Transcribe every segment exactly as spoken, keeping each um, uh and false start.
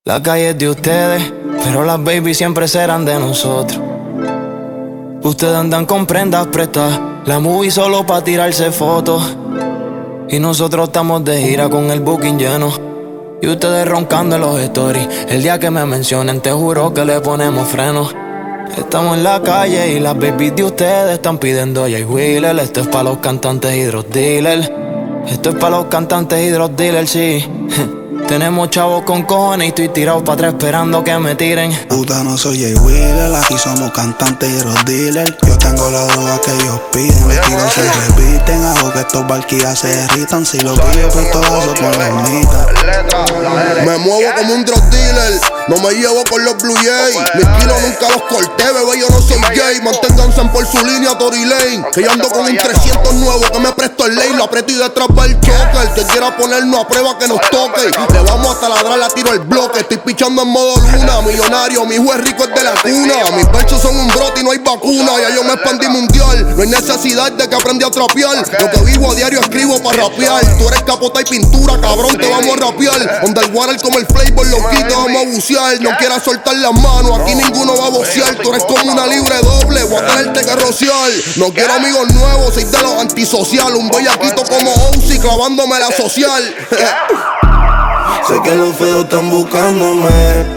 La calle es de ustedes, pero las baby siempre serán de nosotros. Ustedes andan con prendas prestadas, la movie solo pa' tirarse fotos. Y nosotros estamos de gira con el booking lleno. Y ustedes roncando en los stories. El día que me mencionen te juro que le ponemos freno. Estamos en la calle y las babies de ustedes están pidiendo Jay Wheeler. Esto es pa' los cantantes y drug dealers. Esto es pa' los cantantes y drug dealers, sí. Tenemos chavos con cojones y estoy tirado pa' atrás esperando que me tiren. Puta, no soy Jay Wheeler, aquí somos cantantes y drug dealers. Yo tengo la droga que ellos piden, los tiros se repiten. Hago que estos barquillas se derritan. Si los pillo por todazo con la ermita. Me muevo como un drug dealer, no me llevo con los Blue Jay. Mis kilos nunca los corté, bebé, yo no soy gay. Manténganse por su línea, Tory Lane. Que yo ando con un trescientos nuevo que me presto el lane. Lo aprieto y detrás va el choque. El que quiera ponernos a prueba que nos toque. Le vamos a taladrar, la tiro el bloque. Estoy pichando en modo luna, millonario. Mi hijo es rico, es de la cuna. Mis pechos son un brote y no hay vacuna. Ya yo me expandí mundial, no hay necesidad de que aprendí a trapear. Lo que vivo a diario escribo para rapear. Tú eres capota y pintura, cabrón, te vamos a rapear. Underwater como el flavor, loquito, vamos a bucear. No quieras soltar las manos, aquí ninguno va a bocear. Tú eres como una libre doble, voy a tenerte que rociar. No quiero amigos nuevos, soy de los antisocial. Un bellaquito como Ozzy clavándome la social. Sé que los feos están buscándome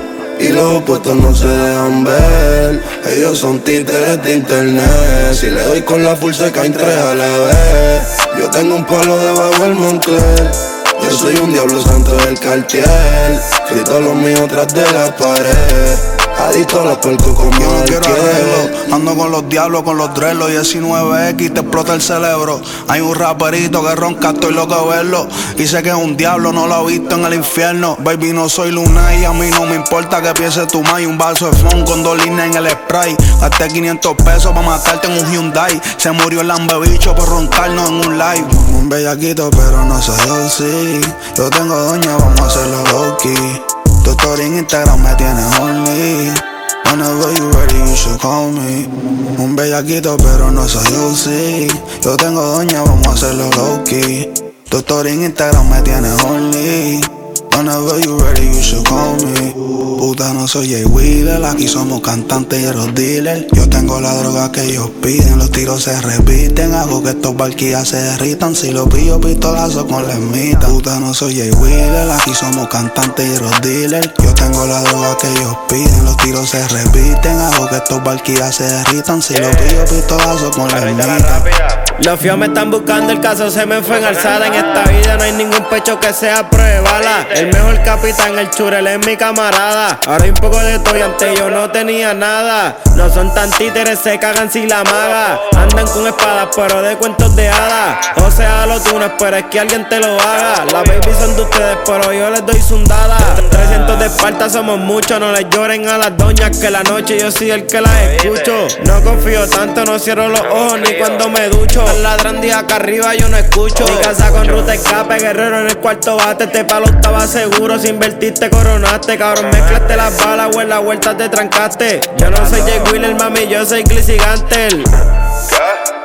y los opuestos no se dejan ver. Ellos son títeres de internet. Si le doy con la full se caen tres a la vez. Yo tengo un palo debajo del Moncler. Yo soy un diablo santo del cartier. Frito los míos tras de la pared. Adicto a los percos como yo no quiero arreglo. Ando con los diablos, con los dreadlocks. diecinueve equis te explota el cerebro. Hay un raperito que ronca, estoy loco de verlo. Y sé que es un diablo, no lo he visto en el infierno. Baby, no soy Luna y a mí no me importa que piense tu ma. Y un vaso de phone con dos líneas en el spray. Gasté quinientos pesos para matarte en un Hyundai. Se murió el lambebicho por roncarnos en un live. Un bellaquito pero no soy Ozzy. Yo tengo doña, vamos a hacerlo low-key. Tu story en Instagram me tiene horny. Whenever you ready, you should call me. Un bellaquito, pero no soy Ozzy. Yo tengo doña, vamos a hacerlo low-key. Tu story en Instagram me tiene horny. Whenever you ready, you should call me. Puta, no soy Jay Wheeler, aquí somos cantantes y drug dealers. Yo tengo la droga que ellos piden, los tiros se repiten. Hago que estos barquillas se derritan. Si los pillo, pistolazo con la ermita. Puta, no soy Jay Wheeler, aquí somos cantantes y drug dealers. Yo tengo la droga que ellos piden, los tiros se repiten. Hago que estos barquillas se derritan. Si los pillo, pistolazo con la ermita. Los fios me están buscando, el caso se me fue en alzada. En esta vida no hay ningún pecho que sea pruebala. El mejor capitán, el churel es mi camarada. Ahora hay un poco de todo y antes yo no tenía nada. No son tan títeres, se cagan si la maga. Andan con espadas pero de cuentos de hadas. O sea, lo tú no esperes que alguien te lo haga. Las babies son de ustedes pero yo les doy zundada. trescientos de Esparta somos muchos, no les lloren a las doñas que la noche yo soy el que las escucho. No confío tanto, no cierro los ojos ni cuando me ducho. Ladrán de acá arriba yo no escucho. Mi casa con ruta escape, guerrero en el cuarto bate. Este palo estaba seguro, si invertiste coronaste. Cabrón, mezclaste las balas o en la vuelta te trancaste. Yo no soy Jay Wheeler, mami, yo soy Glizzy Gantel. ¿Qué?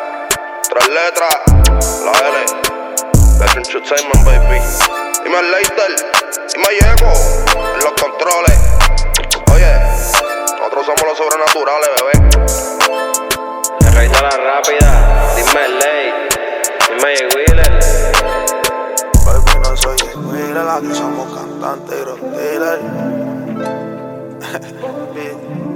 Tres letras, la L. Let's Entertainment, baby. Dime el Leiter, dime Diego, en los controles. Oye, nosotros somos los sobrenaturales, bebé. El rey de la rápida, dime el ley, dime Jay Wheeler. Baby, no soy Jay Wheeler, aquí somos cantantes y drug dealers.